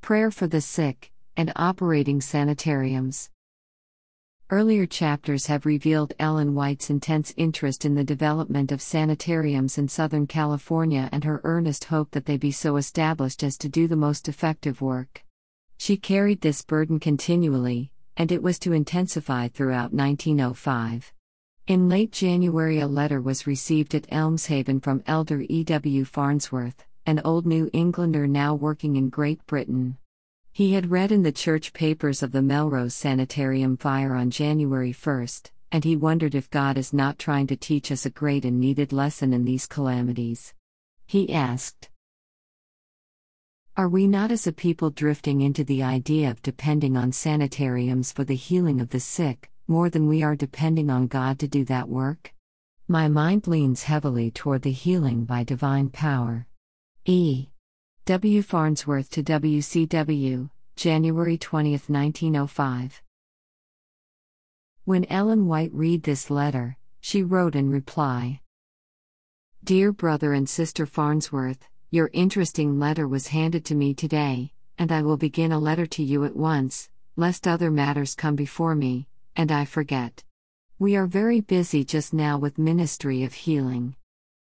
prayer for the sick, and operating sanitariums. Earlier chapters have revealed Ellen White's intense interest in the development of sanitariums in Southern California and her earnest hope that they be so established as to do the most effective work. She carried this burden continually, and it was to intensify throughout 1905. In late January, a letter was received at Elmshaven from Elder E.W. Farnsworth, an old New Englander now working in Great Britain. He had read in the church papers of the Melrose Sanitarium fire on January 1, and he wondered if God is not trying to teach us a great and needed lesson in these calamities. He asked, "Are we not as a people drifting into the idea of depending on sanitariums for the healing of the sick, more than we are depending on God to do that work? My mind leans heavily toward the healing by divine power." E. W. Farnsworth to WCW, January 20, 1905. When Ellen White read this letter, she wrote in reply, "Dear Brother and Sister Farnsworth, your interesting letter was handed to me today, and I will begin a letter to you at once, lest other matters come before me, and I forget. We are very busy just now with ministry of healing.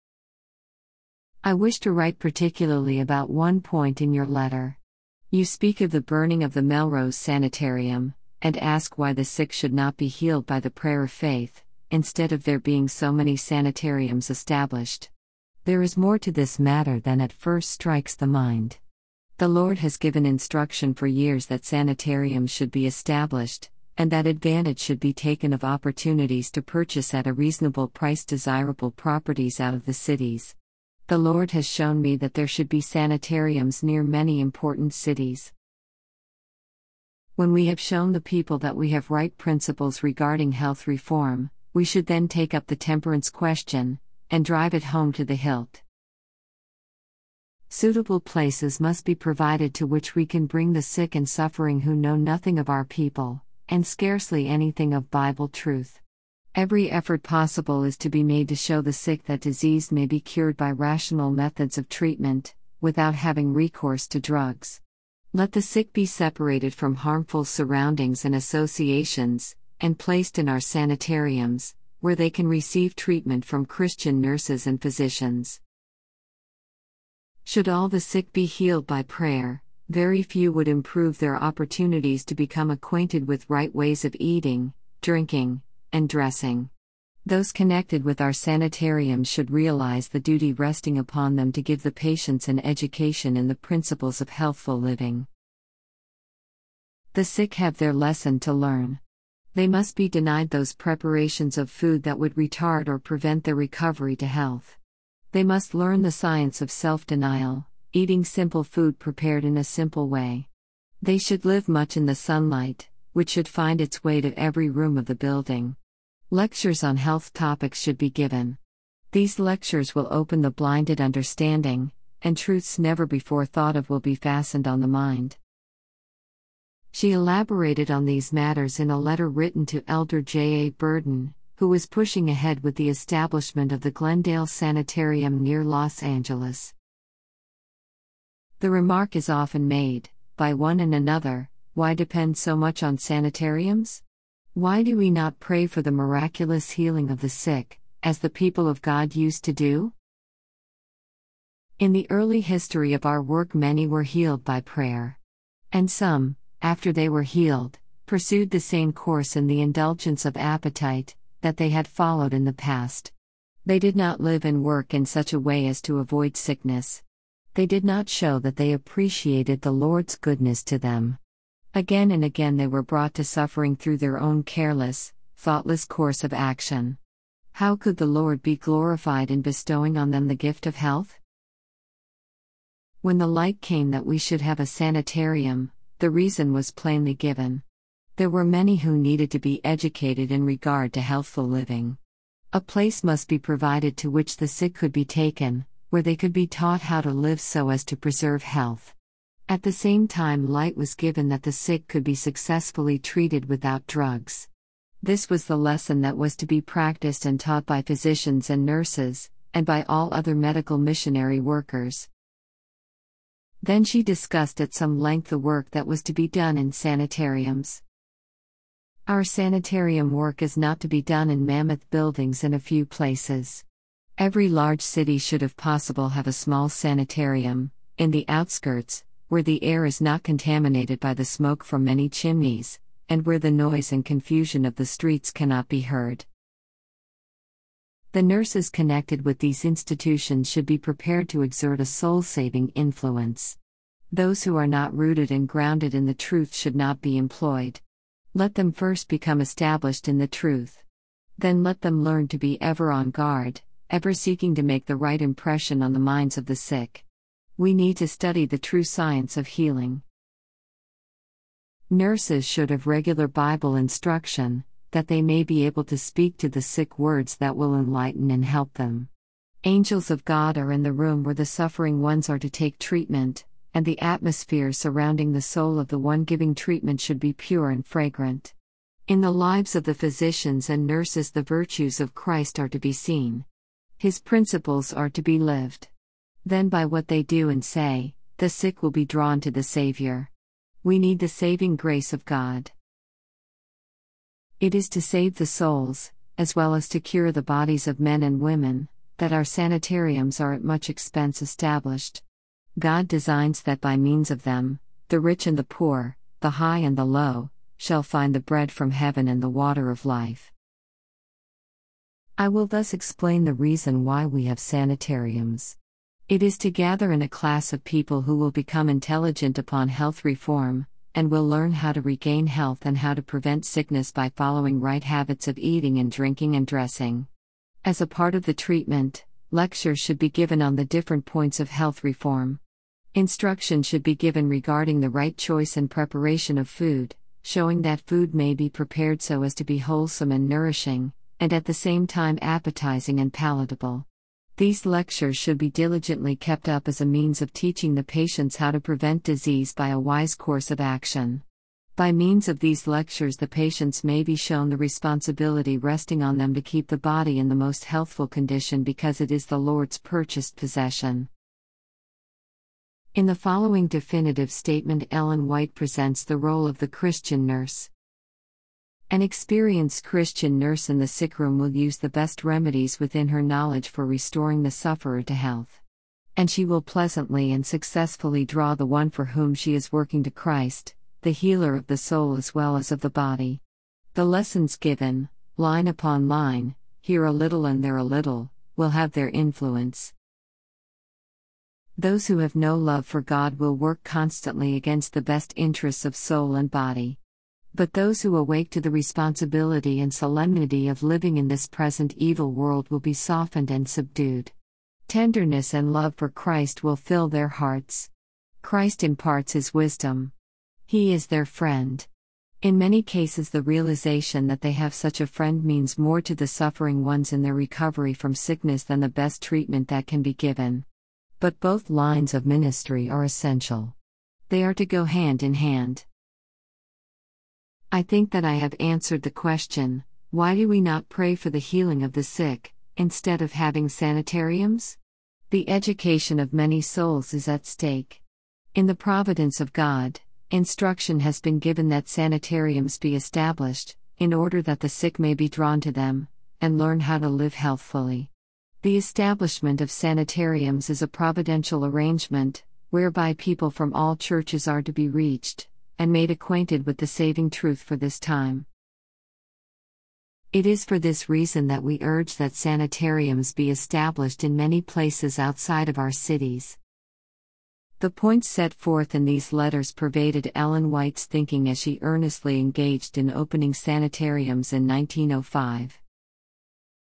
I wish to write particularly about one point in your letter. You speak of the burning of the Melrose Sanitarium, and ask why the sick should not be healed by the prayer of faith, instead of there being so many sanitariums established. There is more to this matter than at first strikes the mind. The Lord has given instruction for years that sanitariums should be established, and that advantage should be taken of opportunities to purchase at a reasonable price desirable properties out of the cities. The Lord has shown me that there should be sanitariums near many important cities. When we have shown the people that we have right principles regarding health reform, we should then take up the temperance question, and drive it home to the hilt. Suitable places must be provided to which we can bring the sick and suffering who know nothing of our people, and scarcely anything of Bible truth. Every effort possible is to be made to show the sick that disease may be cured by rational methods of treatment, without having recourse to drugs. Let the sick be separated from harmful surroundings and associations, and placed in our sanitariums, where they can receive treatment from Christian nurses and physicians. Should all the sick be healed by prayer, very few would improve their opportunities to become acquainted with right ways of eating, drinking, and dressing. Those connected with our sanitariums should realize the duty resting upon them to give the patients an education in the principles of healthful living. The sick have their lesson to learn. They must be denied those preparations of food that would retard or prevent their recovery to health. They must learn the science of self-denial, eating simple food prepared in a simple way. They should live much in the sunlight, which should find its way to every room of the building. Lectures on health topics should be given. These lectures will open the blinded understanding, and truths never before thought of will be fastened on the mind. She elaborated on these matters in a letter written to Elder J. A. Burden, who was pushing ahead with the establishment of the Glendale Sanitarium near Los Angeles. The remark is often made, by one and another, why depend so much on sanitariums? Why do we not pray for the miraculous healing of the sick, as the people of God used to do? In the early history of our work, many were healed by prayer. And some, after they were healed, pursued the same course in the indulgence of appetite that they had followed in the past. They did not live and work in such a way as to avoid sickness. They did not show that they appreciated the Lord's goodness to them. Again and again they were brought to suffering through their own careless, thoughtless course of action. How could the Lord be glorified in bestowing on them the gift of health? When the light came that we should have a sanitarium, the reason was plainly given. There were many who needed to be educated in regard to healthful living. A place must be provided to which the sick could be taken, where they could be taught how to live so as to preserve health. At the same time, light was given that the sick could be successfully treated without drugs. This was the lesson that was to be practiced and taught by physicians and nurses, and by all other medical missionary workers. Then she discussed at some length the work that was to be done in sanitariums. Our sanitarium work is not to be done in mammoth buildings in a few places. Every large city should if possible have a small sanitarium, in the outskirts, where the air is not contaminated by the smoke from many chimneys, and where the noise and confusion of the streets cannot be heard. The nurses connected with these institutions should be prepared to exert a soul-saving influence. Those who are not rooted and grounded in the truth should not be employed. Let them first become established in the truth. Then let them learn to be ever on guard, ever seeking to make the right impression on the minds of the sick. We need to study the true science of healing. Nurses should have regular Bible instruction, that they may be able to speak to the sick words that will enlighten and help them. Angels of God are in the room where the suffering ones are to take treatment, and the atmosphere surrounding the soul of the one giving treatment should be pure and fragrant. In the lives of the physicians and nurses, the virtues of Christ are to be seen. His principles are to be lived. Then, by what they do and say, the sick will be drawn to the Savior. We need the saving grace of God. It is to save the souls, as well as to cure the bodies of men and women, that our sanitariums are at much expense established. God designs that by means of them, the rich and the poor, the high and the low, shall find the bread from heaven and the water of life. I will thus explain the reason why we have sanitariums. It is to gather in a class of people who will become intelligent upon health reform, and will learn how to regain health and how to prevent sickness by following right habits of eating and drinking and dressing. As a part of the treatment, lectures should be given on the different points of health reform. Instruction should be given regarding the right choice and preparation of food, showing that food may be prepared so as to be wholesome and nourishing, and at the same time appetizing and palatable. These lectures should be diligently kept up as a means of teaching the patients how to prevent disease by a wise course of action. By means of these lectures, the patients may be shown the responsibility resting on them to keep the body in the most healthful condition because it is the Lord's purchased possession. In the following definitive statement, Ellen White presents the role of the Christian nurse. An experienced Christian nurse in the sickroom will use the best remedies within her knowledge for restoring the sufferer to health. And she will pleasantly and successfully draw the one for whom she is working to Christ, the healer of the soul as well as of the body. The lessons given, line upon line, here a little and there a little, will have their influence. Those who have no love for God will work constantly against the best interests of soul and body. But those who awake to the responsibility and solemnity of living in this present evil world will be softened and subdued. Tenderness and love for Christ will fill their hearts. Christ imparts His wisdom. He is their friend. In many cases, the realization that they have such a friend means more to the suffering ones in their recovery from sickness than the best treatment that can be given. But both lines of ministry are essential. They are to go hand in hand. I think that I have answered the question, why do we not pray for the healing of the sick, instead of having sanitariums? The education of many souls is at stake. In the providence of God, instruction has been given that sanitariums be established, in order that the sick may be drawn to them, and learn how to live healthfully. The establishment of sanitariums is a providential arrangement, whereby people from all churches are to be reached, and made acquainted with the saving truth for this time. It is for this reason that we urge that sanitariums be established in many places outside of our cities. The points set forth in these letters pervaded Ellen White's thinking as she earnestly engaged in opening sanitariums in 1905.